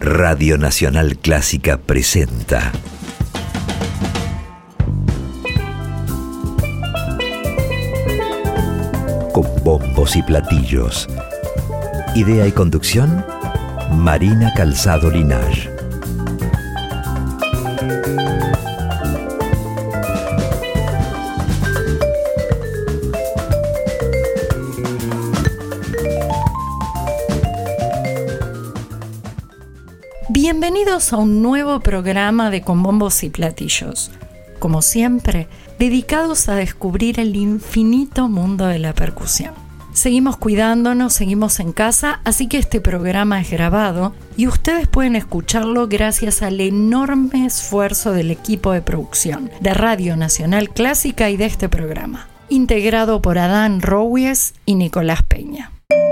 Radio Nacional Clásica presenta Con bombos y platillos. Idea y conducción, Marina Calzado Linaje. Bienvenidos a un nuevo programa de Con bombos y platillos. Como siempre, dedicados a descubrir el infinito mundo de la percusión. Seguimos cuidándonos, seguimos en casa, así que este programa es grabado y ustedes pueden escucharlo gracias al enorme esfuerzo del equipo de producción de Radio Nacional Clásica y de este programa, integrado por Adán Rouies y Nicolás Peña.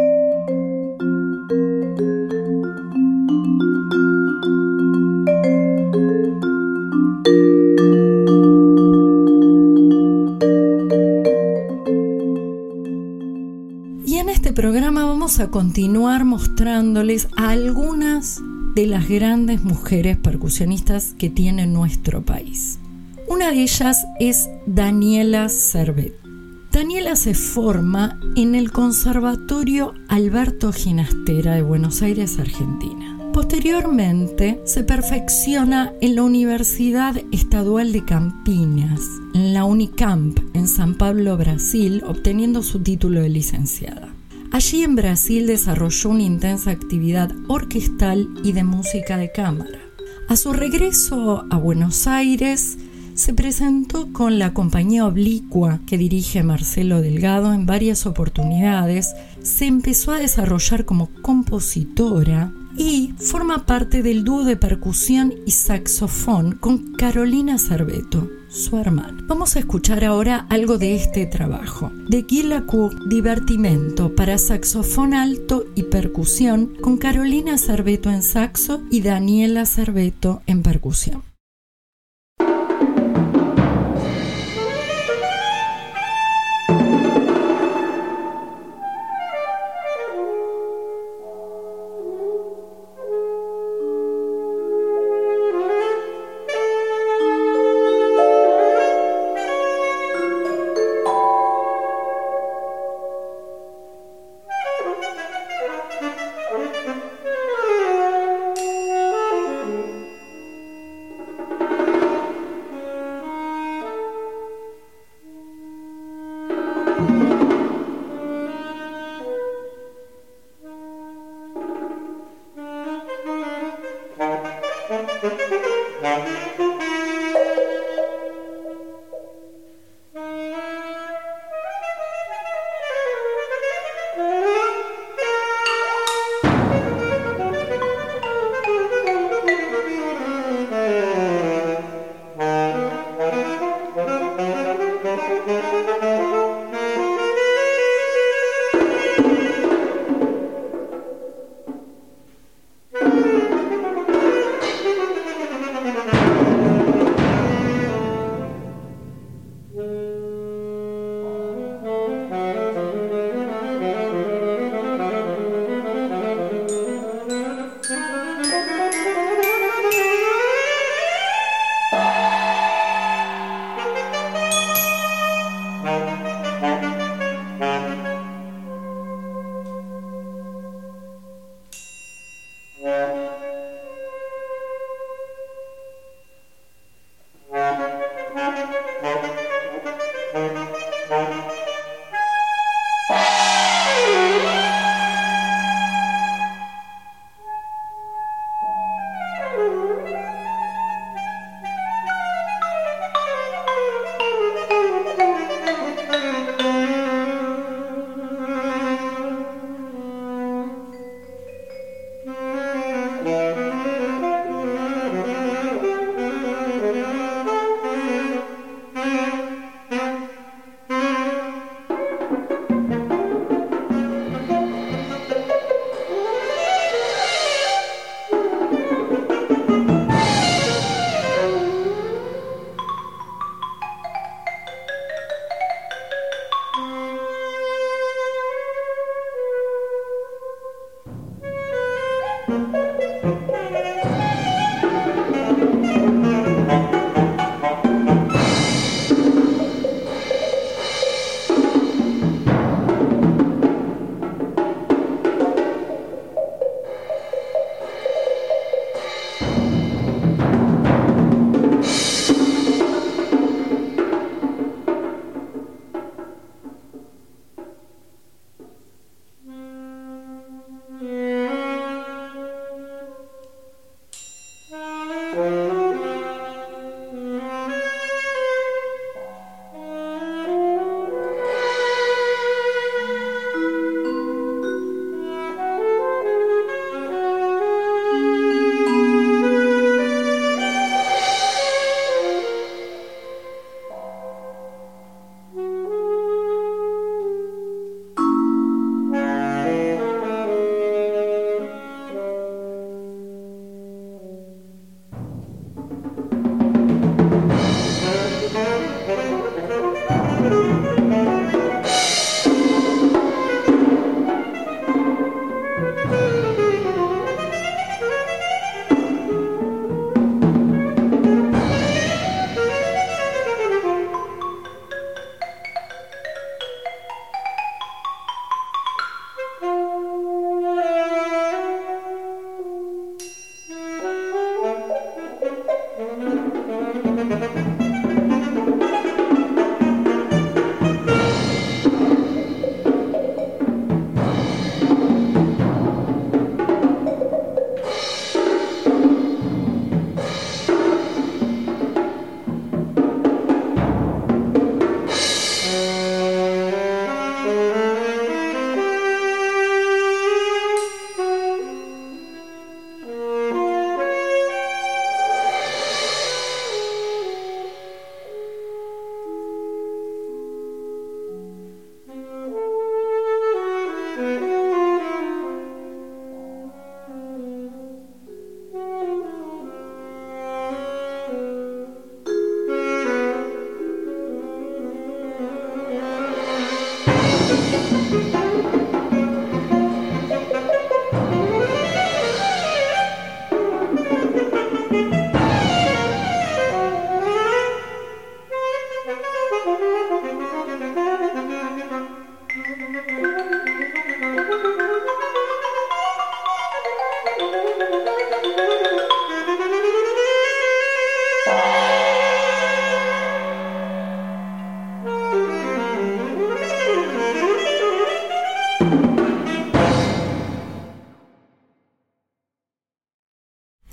Programa vamos a continuar mostrándoles a algunas de las grandes mujeres percusionistas que tiene nuestro país. Una de ellas es Daniela Servet. Daniela se forma en el Conservatorio Alberto Ginastera de Buenos Aires, Argentina. Posteriormente se perfecciona en la Universidad Estadual de Campinas, en la Unicamp, en San Pablo, Brasil, obteniendo su título de licenciada. Allí en Brasil desarrolló una intensa actividad orquestal y de música de cámara. A su regreso a Buenos Aires, se presentó con la compañía Oblicua que dirige Marcelo Delgado en varias oportunidades, se empezó a desarrollar como compositora y forma parte del dúo de percusión y saxofón con Carolina Cerveto, su hermana. Vamos a escuchar ahora algo de este trabajo, de Guy Lacour, Divertimento para saxofón alto y percusión, con Carolina Cerveto en saxo y Daniela Cerveto en percusión.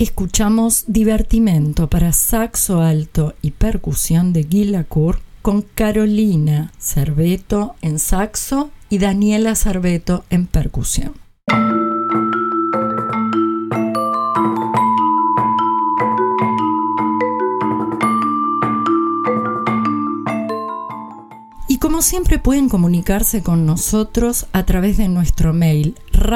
escuchamos Divertimento para saxo alto y percusión de Guy Lacour con Carolina Cerveto en saxo y Daniela Cerveto en percusión. Y como siempre pueden comunicarse con nosotros a través de nuestro mail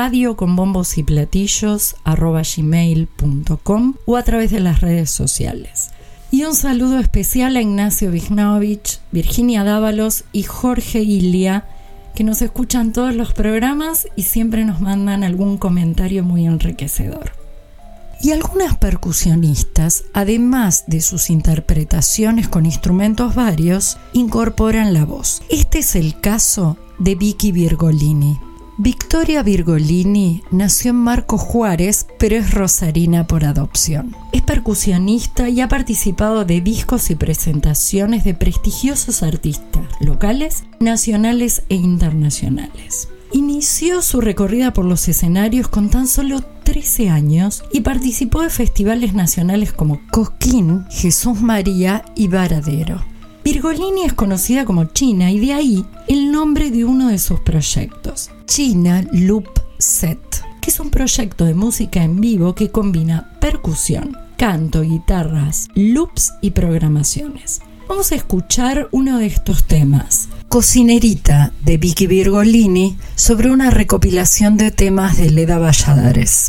radioconbombosYplatillos@gmail.com o a través de las redes sociales. Y un saludo especial a Ignacio Vignovich, Virginia Dávalos y Jorge Ilia, que nos escuchan todos los programas y siempre nos mandan algún comentario muy enriquecedor. Y algunas percusionistas, además de sus interpretaciones con instrumentos varios, incorporan la voz. Este es el caso de Vicky Virgolini. Victoria Virgolini nació en Marcos Juárez, pero es rosarina por adopción. Es percusionista y ha participado de discos y presentaciones de prestigiosos artistas locales, nacionales e internacionales. Inició su recorrida por los escenarios con tan solo 13 años y participó de festivales nacionales como Cosquín, Jesús María y Varadero. Virgolini es conocida como China y de ahí el nombre de uno de sus proyectos, China Loop Set, que es un proyecto de música en vivo que combina percusión, canto, guitarras, loops y programaciones. Vamos a escuchar uno de estos temas, Cocinerita, de Vicky Virgolini, sobre una recopilación de temas de Leda Valladares.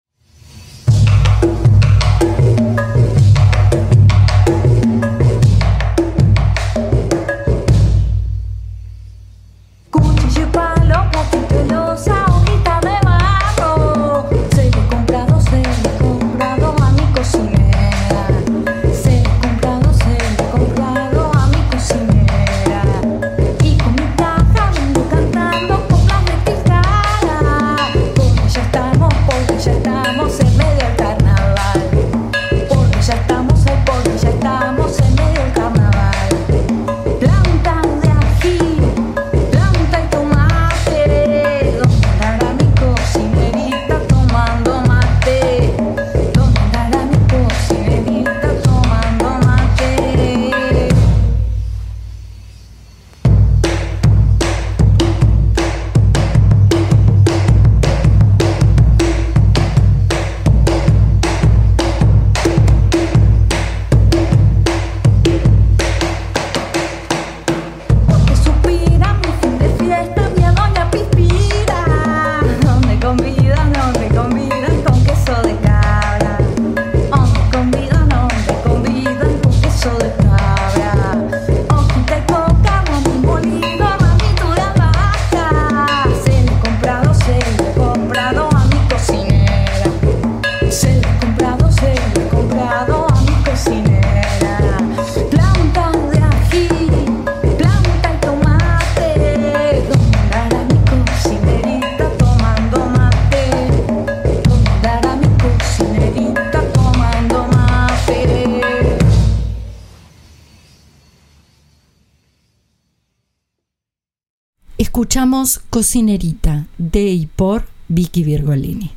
Escuchamos Cocinerita, de y por Vicky Virgolini.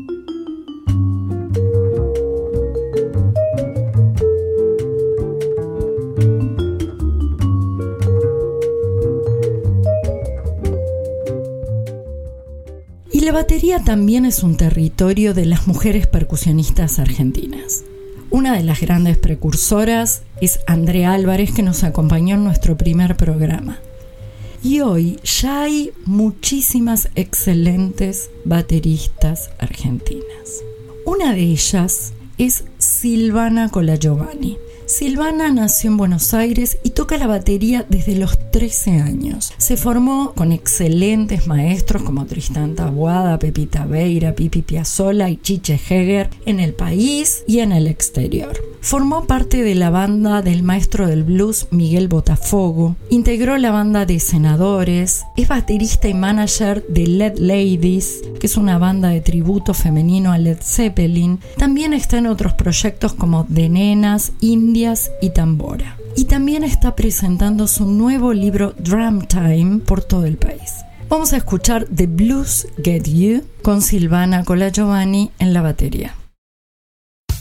Y la batería también es un territorio de las mujeres percusionistas argentinas. Una de las grandes precursoras es Andrea Álvarez, que nos acompañó en nuestro primer programa. Y hoy ya hay muchísimas excelentes bateristas argentinas. Una de ellas es Silvana Colagiovanni. Silvana nació en Buenos Aires y toca la batería desde los 13 años. Se formó con excelentes maestros como Tristán Taboada, Pepita Beira, Pipi Piazzolla y Chiche Heger en el país y en el exterior. Formó parte de la banda del maestro del blues Miguel Botafogo, integró la banda de Senadores, es baterista y manager de Led Ladies, que es una banda de tributo femenino a Led Zeppelin. También está en otros proyectos como De Nenas, Indias y Tambora. Y también está presentando su nuevo libro Drum Time por todo el país. Vamos a escuchar The Blues Get You con Silvana Colagiovanni en la batería.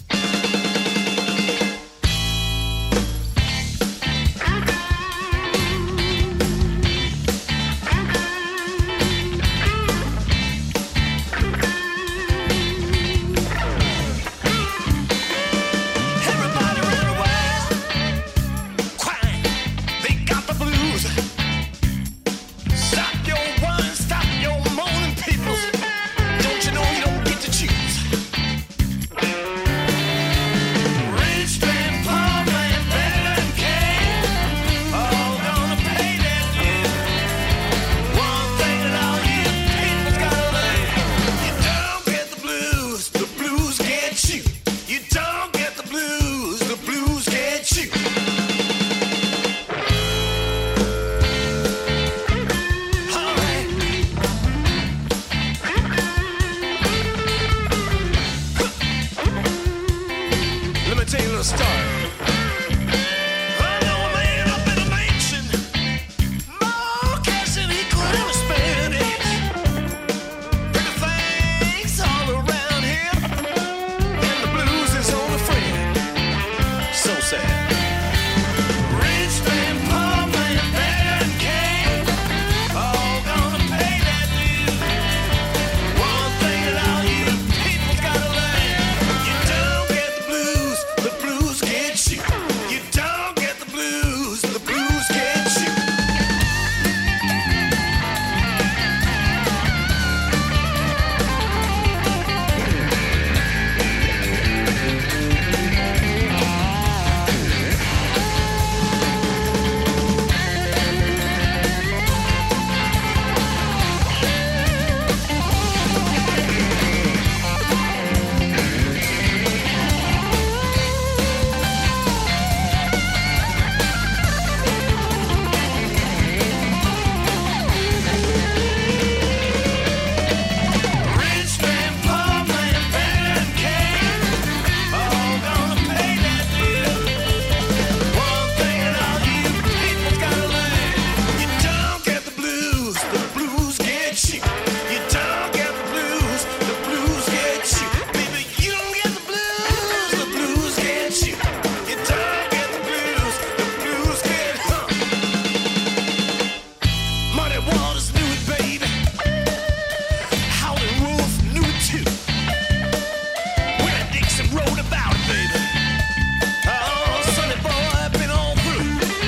tell you a little story. I know a man up in a mansion, more cash than he could ever spend. Pretty things all around him, and the blues is on a friend. So sad. Rich man, poor man, bear and king, all gonna pay that due. One thing that all you people's gotta learn: you don't get the blues get you. You don't get the blues get you. Rich man, poor man, bear and king, all gonna pay that bill. One thing that all you people's gotta learn: you don't get the blues get you. You don't get the blues get you. Baby, you don't get the blues get you. You don't get the blues get you. Muddy Waters knew it, baby. Howlin' Wolf knew it too. Willie Dixon wrote about it, baby. Oh, Sonny Boy, I've been all through.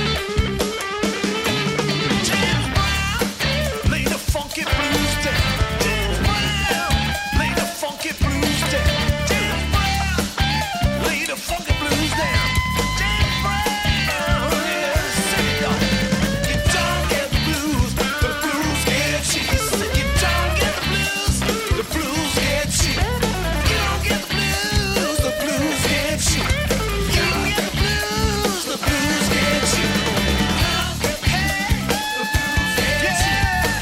James Brown laid the funky blues down. James Brown laid the funky blues down. James Brown laid the funky blues down. James Brown, yeah, sing it, y'all. You don't get the blues get you. You said you don't get the blues get you. You don't get the blues get you. You don't get the blues get you. Hey, the blues get you.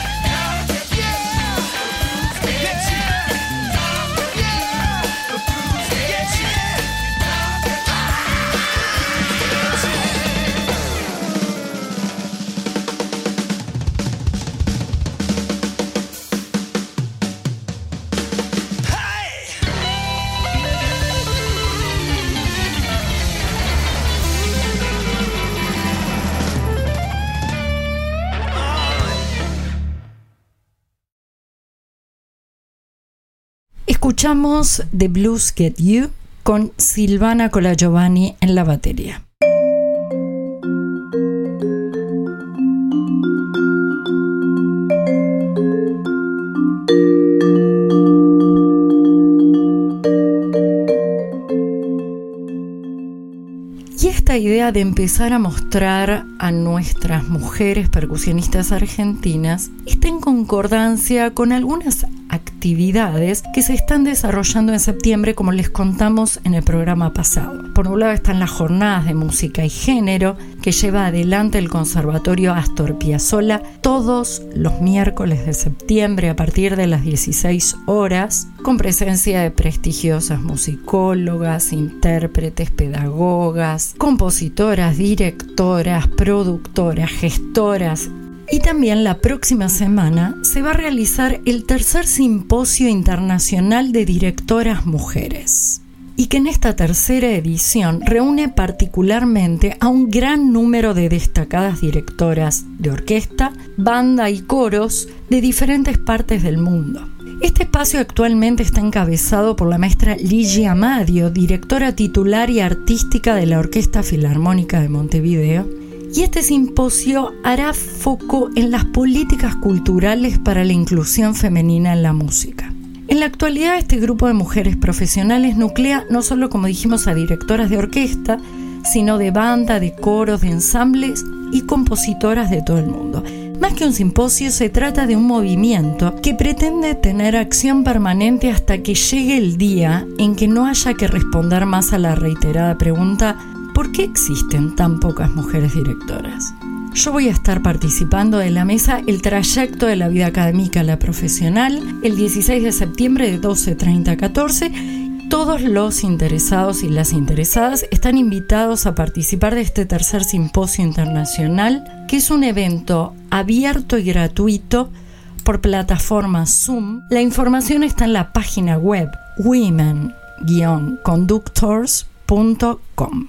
Get you. The blues get you. Escuchamos The Blues Get You con Silvana Colagiovanni en la batería. Y esta idea de empezar a mostrar a nuestras mujeres percusionistas argentinas está en concordancia con algunas actividades que se están desarrollando en septiembre, como les contamos en el programa pasado. Por un lado están las jornadas de música y género que lleva adelante el Conservatorio Astor Piazzolla todos los miércoles de septiembre a partir de las 16 horas, con presencia de prestigiosas musicólogas, intérpretes, pedagogas, compositoras, directoras, productoras, gestoras. Y también la próxima semana se va a realizar el tercer Simposio Internacional de Directoras Mujeres, y que en esta tercera edición reúne particularmente a un gran número de destacadas directoras de orquesta, banda y coros de diferentes partes del mundo. Este espacio actualmente está encabezado por la maestra Ligia Madio, directora titular y artística de la Orquesta Filarmónica de Montevideo, y este simposio hará foco en las políticas culturales para la inclusión femenina en la música. En la actualidad, este grupo de mujeres profesionales nuclea no solo, como dijimos, a directoras de orquesta, sino de banda, de coros, de ensambles y compositoras de todo el mundo. Más que un simposio, se trata de un movimiento que pretende tener acción permanente hasta que llegue el día en que no haya que responder más a la reiterada pregunta: ¿por qué existen tan pocas mujeres directoras? Yo voy a estar participando de la mesa El trayecto de la vida académica a la profesional el 16 de septiembre de 12:30 a 14. Todos los interesados y las interesadas están invitados a participar de este tercer simposio internacional, que es un evento abierto y gratuito por plataforma Zoom. La información está en la página web women-conductors.com.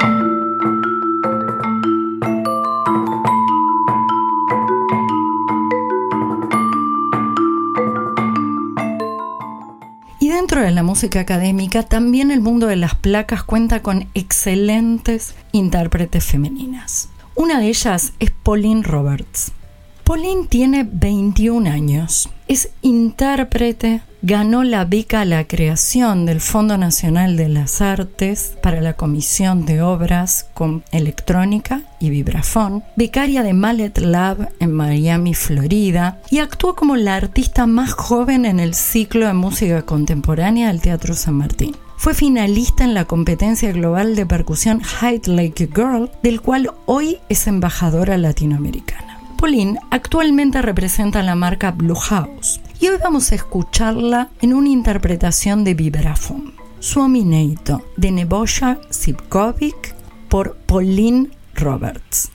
Y dentro de la música académica, también el mundo de las placas cuenta con excelentes intérpretes femeninas. Una de ellas es Pauline Roberts. Pauline tiene 21 años, es intérprete, ganó la beca a la creación del Fondo Nacional de las Artes para la Comisión de Obras con Electrónica y Vibrafón, becaria de Mallet Lab en Miami, Florida, y actuó como la artista más joven en el ciclo de música contemporánea del Teatro San Martín. Fue finalista en la competencia global de percusión Hide Like a Girl, del cual hoy es embajadora latinoamericana. Pauline actualmente representa la marca Blue House y hoy vamos a escucharla en una interpretación de Vibrafón, Suomi-Neito, de Nebojša Zivkovic por Pauline Roberts.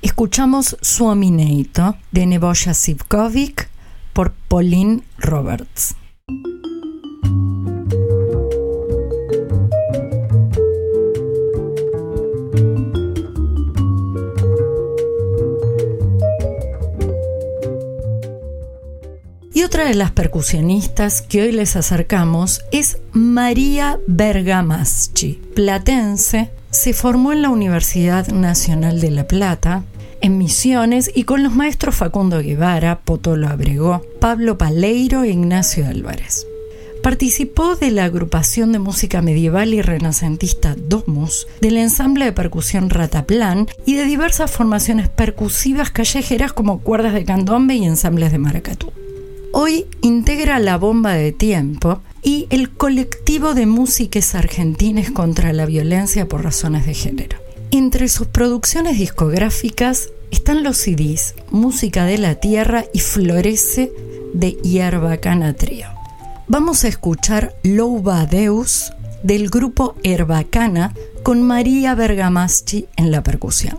Escuchamos Suomineito de Nebojša Zivkovic por Pauline Roberts. Y otra de las percusionistas que hoy les acercamos es María Bergamaschi, platense. Se formó en la Universidad Nacional de La Plata, en Misiones, y con los maestros Facundo Guevara, Potolo Abregó, Pablo Paleiro e Ignacio Álvarez. Participó de la agrupación de música medieval y renacentista Domus, del ensamble de percusión Rataplan y de diversas formaciones percusivas callejeras como cuerdas de candombe y ensambles de maracatú. Hoy integra la Bomba de Tiempo y el colectivo de músiques argentines contra la violencia por razones de género. Entre sus producciones discográficas están los CDs Música de la Tierra y Florece de Herbacana Trío. Vamos a escuchar Louva a Deus del grupo Herbacana con María Bergamaschi en la percusión.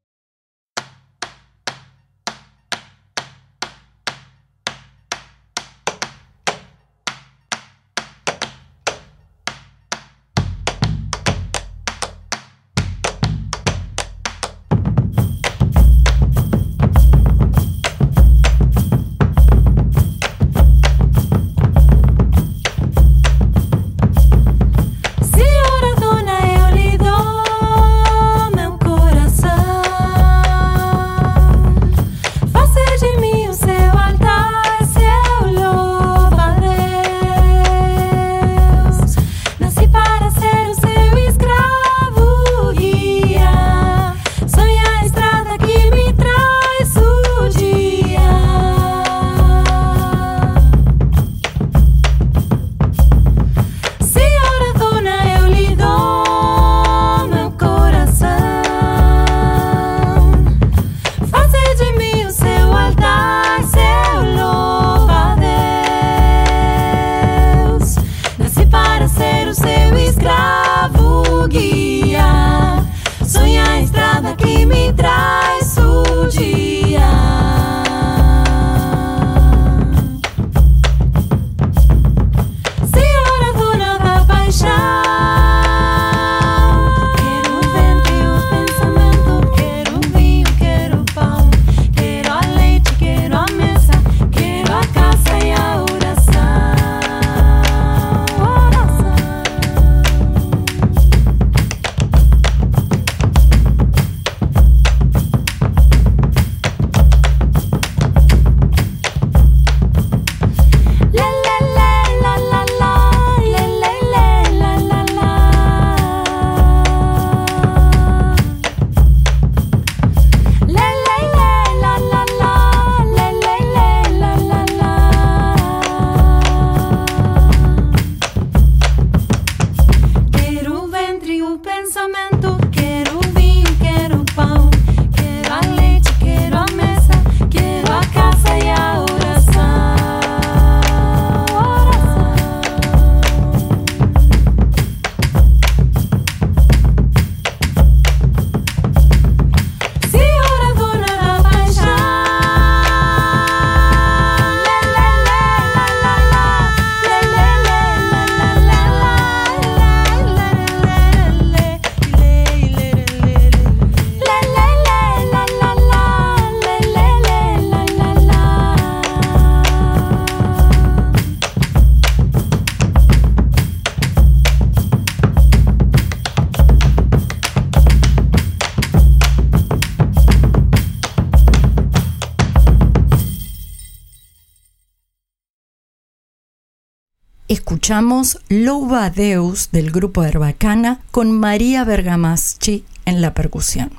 Escuchamos Louva a Deus del grupo Herbacana con María Bergamaschi en la percusión.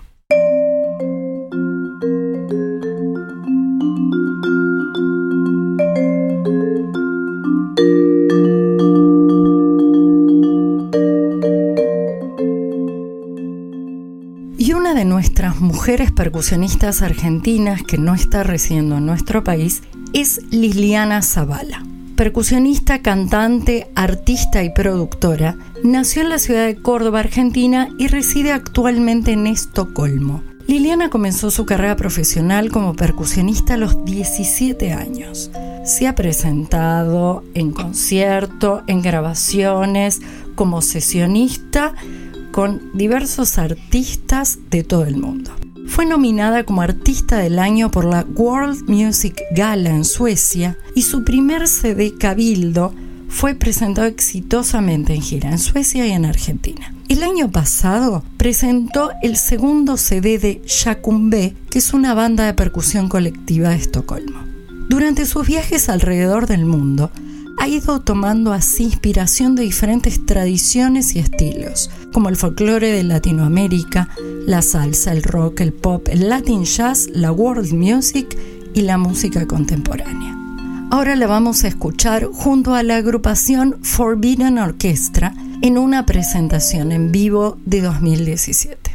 Y una de nuestras mujeres percusionistas argentinas que no está residiendo en nuestro país es Liliana Zavala. Percusionista, cantante, artista y productora, nació en la ciudad de Córdoba, Argentina, y reside actualmente en Estocolmo. Liliana comenzó su carrera profesional como percusionista a los 17 años. Se ha presentado en concierto, en grabaciones, como sesionista con diversos artistas de todo el mundo. Fue nominada como Artista del Año por la World Music Gala en Suecia y su primer CD Cabildo fue presentado exitosamente en gira en Suecia y en Argentina. El año pasado presentó el segundo CD de Yakumbé, que es una banda de percusión colectiva de Estocolmo. Durante sus viajes alrededor del mundo, ha ido tomando así inspiración de diferentes tradiciones y estilos, como el folclore de Latinoamérica, la salsa, el rock, el pop, el Latin jazz, la world music y la música contemporánea. Ahora la vamos a escuchar junto a la agrupación Forbidden Orchestra en una presentación en vivo de 2017.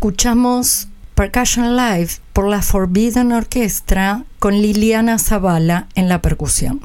escuchamos Percussion Live por la Forbidden Orchestra con Liliana Zavala en la percusión.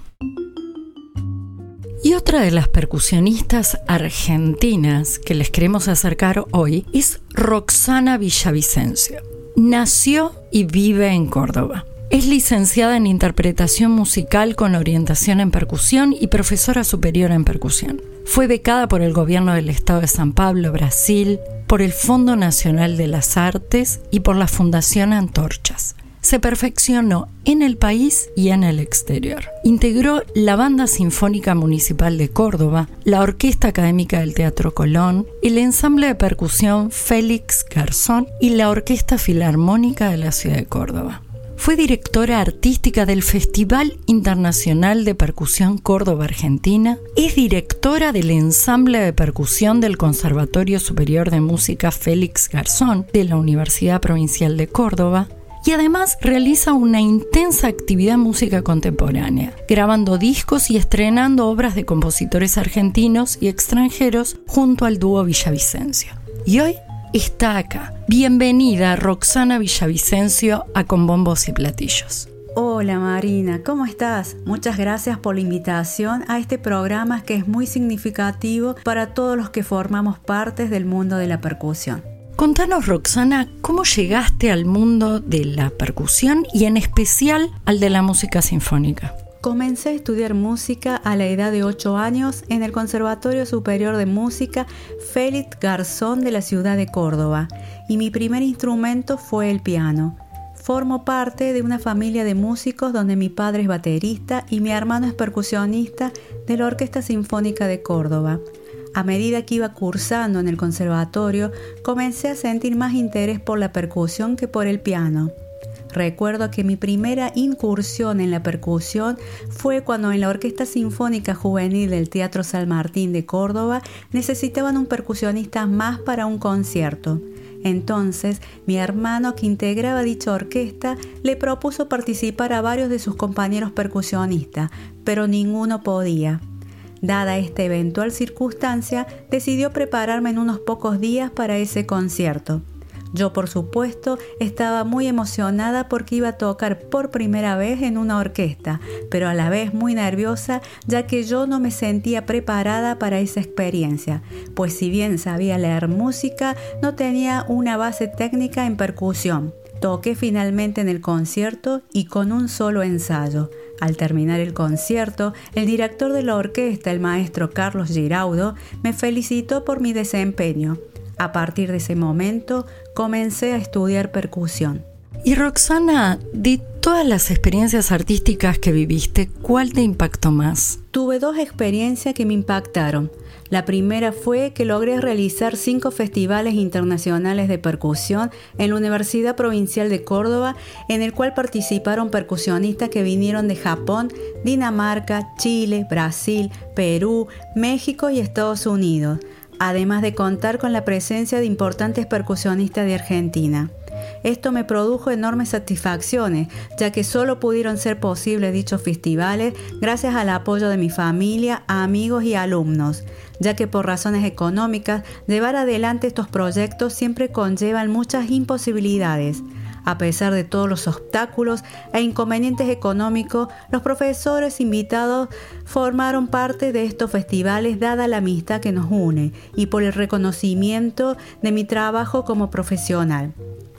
Y otra de las percusionistas argentinas que les queremos acercar hoy es Roxana Villavicencio. Nació y vive en Córdoba. Es licenciada en interpretación musical con orientación en percusión y profesora superior en percusión. Fue becada por el Gobierno del Estado de San Pablo, Brasil, por el Fondo Nacional de las Artes y por la Fundación Antorchas. Se perfeccionó en el país y en el exterior. Integró la Banda Sinfónica Municipal de Córdoba, la Orquesta Académica del Teatro Colón, el ensamble de percusión Félix Garzón y la Orquesta Filarmónica de la Ciudad de Córdoba. Fue directora artística del Festival Internacional de Percusión Córdoba Argentina, es directora del ensamble de percusión del Conservatorio Superior de Música Félix Garzón de la Universidad Provincial de Córdoba y además realiza una intensa actividad en música contemporánea, grabando discos y estrenando obras de compositores argentinos y extranjeros junto al dúo Villavicencio. Y hoy está acá. Bienvenida, Roxana Villavicencio, a Con Bombos y Platillos. Hola Marina, ¿cómo estás? Muchas gracias por la invitación a este programa que es muy significativo para todos los que formamos parte del mundo de la percusión. Contanos, Roxana, ¿cómo llegaste al mundo de la percusión y en especial al de la música sinfónica? Comencé a estudiar música a la edad de 8 años en el Conservatorio Superior de Música Félix Garzón de la ciudad de Córdoba y mi primer instrumento fue el piano. Formo parte de una familia de músicos donde mi padre es baterista y mi hermano es percusionista de la Orquesta Sinfónica de Córdoba. A medida que iba cursando en el conservatorio, comencé a sentir más interés por la percusión que por el piano. Recuerdo que mi primera incursión en la percusión fue cuando en la Orquesta Sinfónica Juvenil del Teatro San Martín de Córdoba necesitaban un percusionista más para un concierto. Entonces, mi hermano que integraba dicha orquesta le propuso participar a varios de sus compañeros percusionistas, pero ninguno podía. Dada esta eventual circunstancia, decidió prepararme en unos pocos días para ese concierto. Yo, por supuesto, estaba muy emocionada porque iba a tocar por primera vez en una orquesta, pero a la vez muy nerviosa, ya que yo no me sentía preparada para esa experiencia, pues si bien sabía leer música, no tenía una base técnica en percusión. Toqué finalmente en el concierto y con un solo ensayo. Al terminar el concierto, el director de la orquesta, el maestro Carlos Giraudo, me felicitó por mi desempeño. A partir de ese momento, comencé a estudiar percusión. Y Roxana, de todas las experiencias artísticas que viviste, ¿cuál te impactó más? Tuve 2 experiencias que me impactaron. La primera fue que logré realizar 5 festivales internacionales de percusión en la Universidad Provincial de Córdoba, en el cual participaron percusionistas que vinieron de Japón, Dinamarca, Chile, Brasil, Perú, México y Estados Unidos, además de contar con la presencia de importantes percusionistas de Argentina. Esto me produjo enormes satisfacciones, ya que solo pudieron ser posibles dichos festivales gracias al apoyo de mi familia, amigos y alumnos, ya que por razones económicas, llevar adelante estos proyectos siempre conllevan muchas imposibilidades. A pesar de todos los obstáculos e inconvenientes económicos, los profesores invitados formaron parte de estos festivales dada la amistad que nos une y por el reconocimiento de mi trabajo como profesional.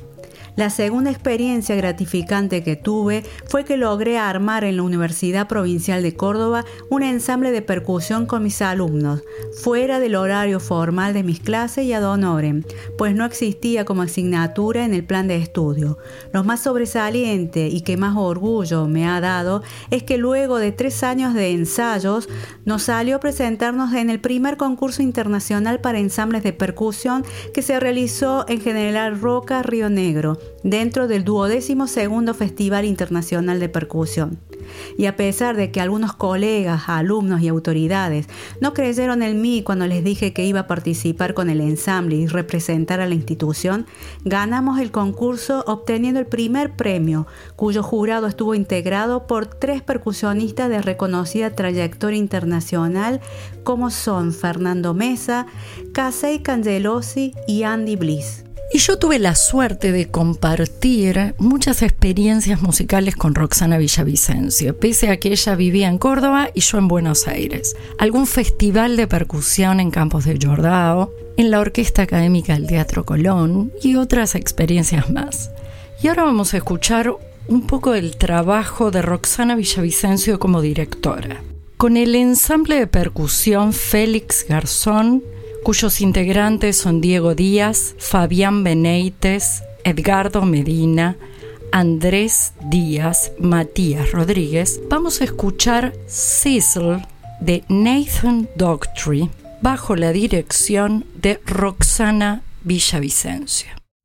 La segunda experiencia gratificante que tuve fue que logré armar en la Universidad Provincial de Córdoba un ensamble de percusión con mis alumnos, fuera del horario formal de mis clases y ad honorem, pues no existía como asignatura en el plan de estudio. Lo más sobresaliente y que más orgullo me ha dado es que luego de 3 años de ensayos nos salió presentarnos en el primer concurso internacional para ensambles de percusión que se realizó en General Roca, Río Negro, dentro del 12º Festival Internacional de Percusión. Y a pesar de que algunos colegas, alumnos y autoridades no creyeron en mí cuando les dije que iba a participar con el ensamble y representar a la institución, ganamos el concurso obteniendo el primer premio, cuyo jurado estuvo integrado por 3 percusionistas de reconocida trayectoria internacional como son Fernando Mesa, Casey Cangelosi y Andy Bliss. Y yo tuve la suerte de compartir muchas experiencias musicales con Roxana Villavicencio, pese a que ella vivía en Córdoba y yo en Buenos Aires. Algún festival de percusión en Campos del Jordao, en la Orquesta Académica del Teatro Colón y otras experiencias más. Y ahora vamos a escuchar un poco del trabajo de Roxana Villavicencio como directora. Con el ensamble de percusión Félix Garzón, cuyos integrantes son Diego Díaz, Fabián Beneites, Edgardo Medina, Andrés Díaz, Matías Rodríguez, vamos a escuchar Sizzle de Nathan Daughtry bajo la dirección de Roxana Villavicencio.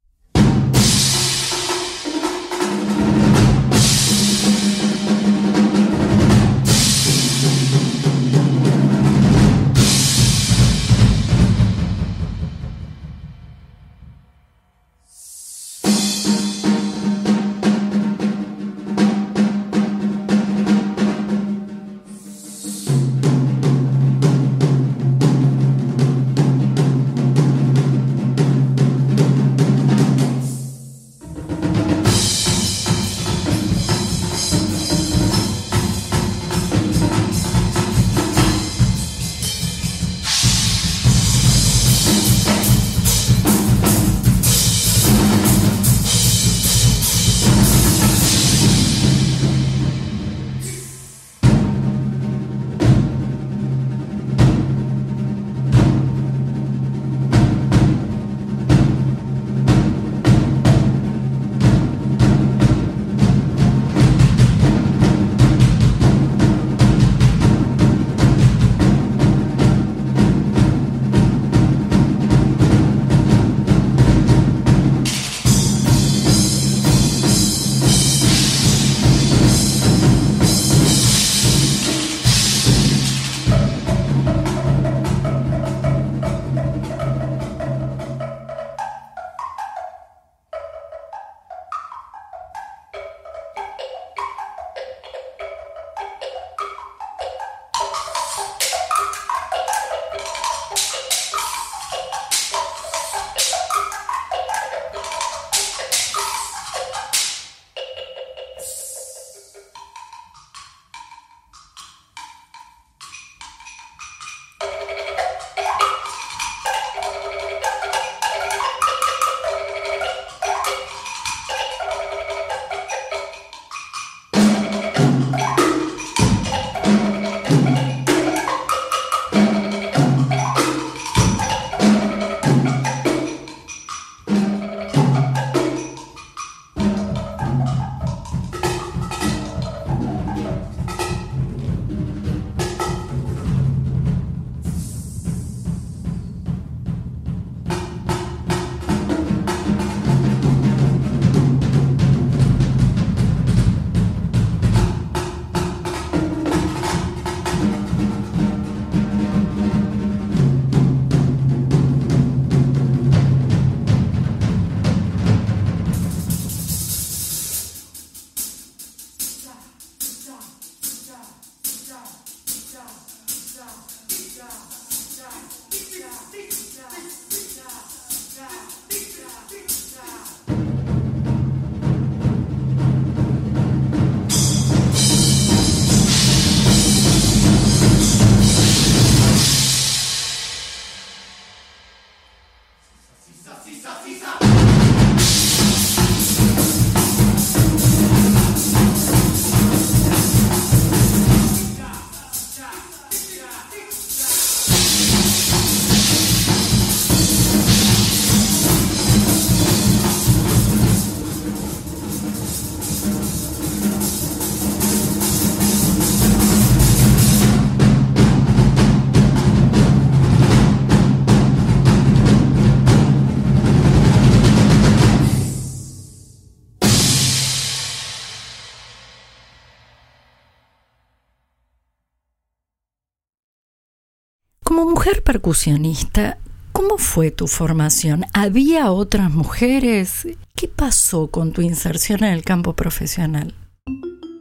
Como mujer percusionista, ¿cómo fue tu formación? ¿Había otras mujeres? ¿Qué pasó con tu inserción en el campo profesional?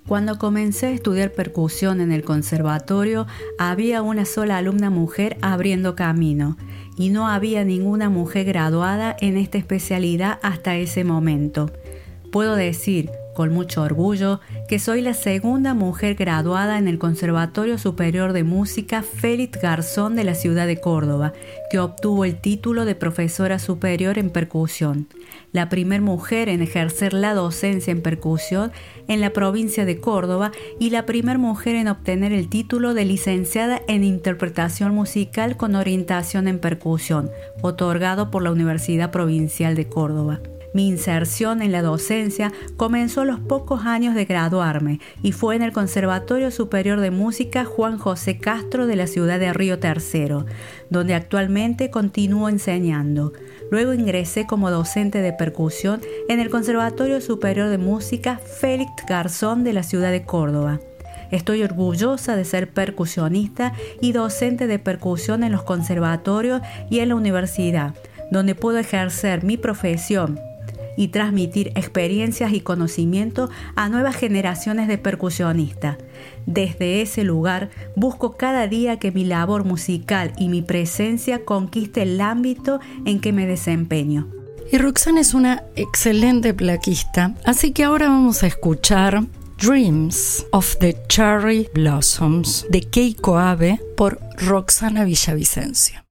Cuando comencé a estudiar percusión en el conservatorio, había una sola alumna mujer abriendo camino y no había ninguna mujer graduada en esta especialidad hasta ese momento. Puedo decir con mucho orgullo que soy la segunda mujer graduada en el Conservatorio Superior de Música Félix Garzón de la ciudad de Córdoba, que obtuvo el título de profesora superior en percusión. La primer mujer en ejercer la docencia en percusión en la provincia de Córdoba y la primer mujer en obtener el título de licenciada en interpretación musical con orientación en percusión, otorgado por la Universidad Provincial de Córdoba. Mi inserción en la docencia comenzó a los pocos años de graduarme y fue en el Conservatorio Superior de Música Juan José Castro de la ciudad de Río Tercero, donde actualmente continúo enseñando. Luego ingresé como docente de percusión en el Conservatorio Superior de Música Félix Garzón de la ciudad de Córdoba. Estoy orgullosa de ser percusionista y docente de percusión en los conservatorios y en la universidad, donde puedo ejercer mi profesión y transmitir experiencias y conocimiento a nuevas generaciones de percusionistas. Desde ese lugar busco cada día que mi labor musical y mi presencia conquiste el ámbito en que me desempeño. Y Roxana es una excelente plaquista, así que ahora vamos a escuchar Dreams of the Cherry Blossoms de Keiko Abe por Roxana Villavicencio.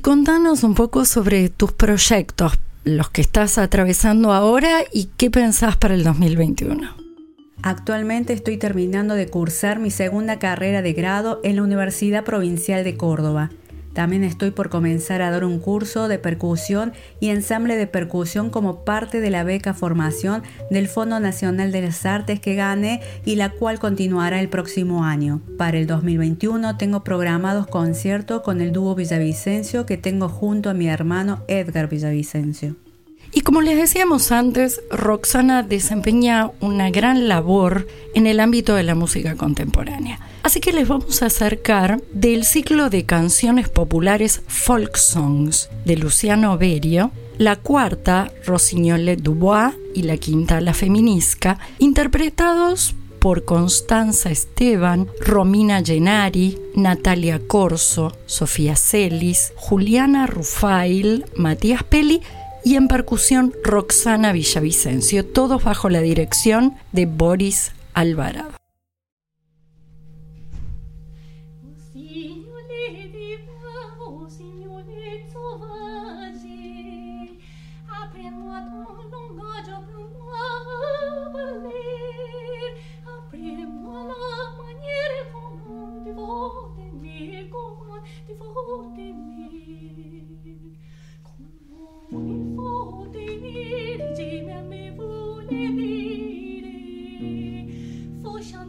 contanos un poco sobre tus proyectos, los que estás atravesando ahora y qué pensás para el 2021. Actualmente estoy terminando de cursar mi segunda carrera de grado en la Universidad Provincial de Córdoba. También estoy por comenzar a dar un curso de percusión y ensamble de percusión como parte de la beca formación del Fondo Nacional de las Artes que gané y la cual continuará el próximo año. Para el 2021 tengo programados conciertos con el dúo Villavicencio que tengo junto a mi hermano Edgar Villavicencio. Y como les decíamos antes, Roxana desempeña una gran labor en el ámbito de la música contemporánea. Así que les vamos a acercar del ciclo de canciones populares Folk Songs de Luciano Berio, la cuarta Rossignol Dubois y la quinta La Feminisca, interpretados por Constanza Esteban, Romina Gennari, Natalia Corso, Sofía Celis, Juliana Rufail, Matías Peli y en percusión Roxana Villavicencio, todos bajo la dirección de Boris Alvarado. Il faut tenir, j'ai même voulu dire, faut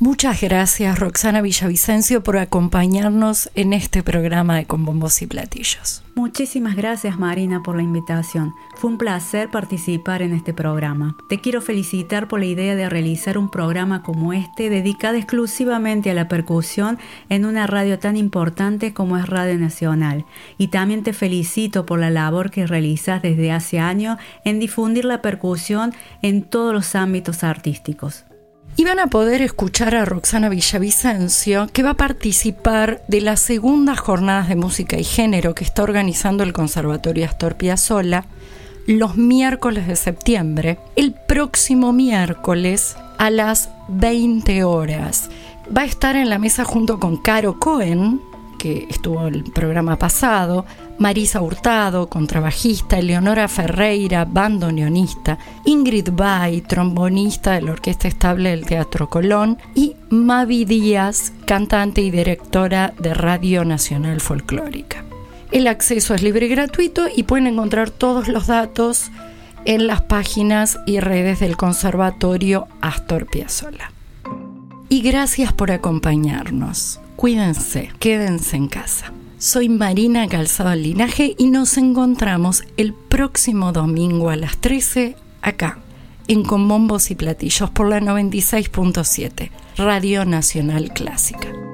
Muchas gracias, Roxana Villavicencio, por acompañarnos en este programa de Con Bombos y Platillos. Muchísimas gracias, Marina, por la invitación. Fue un placer participar en este programa. Te quiero felicitar por la idea de realizar un programa como este, dedicado exclusivamente a la percusión en una radio tan importante como es Radio Nacional. Y también te felicito por la labor que realizas desde hace años en difundir la percusión en todos los ámbitos artísticos. Y van a poder escuchar a Roxana Villavicencio, que va a participar de las segundas jornadas de música y género que está organizando el Conservatorio Astor Piazzolla los miércoles de septiembre, el próximo miércoles a las 20 horas. Va a estar en la mesa junto con Caro Cohen, que estuvo en el programa pasado, Marisa Hurtado, contrabajista, Eleonora Ferreira, bandoneonista, Ingrid Bay, trombonista de la Orquesta Estable del Teatro Colón, y Mavi Díaz, cantante y directora de Radio Nacional Folclórica. El acceso es libre y gratuito y pueden encontrar todos los datos en las páginas y redes del Conservatorio Astor Piazzolla. Y gracias por acompañarnos. Cuídense, quédense en casa. Soy Marina Calzado Linaje y nos encontramos el próximo domingo a las 13 acá, en Con Bombos y Platillos por la 96.7, Radio Nacional Clásica.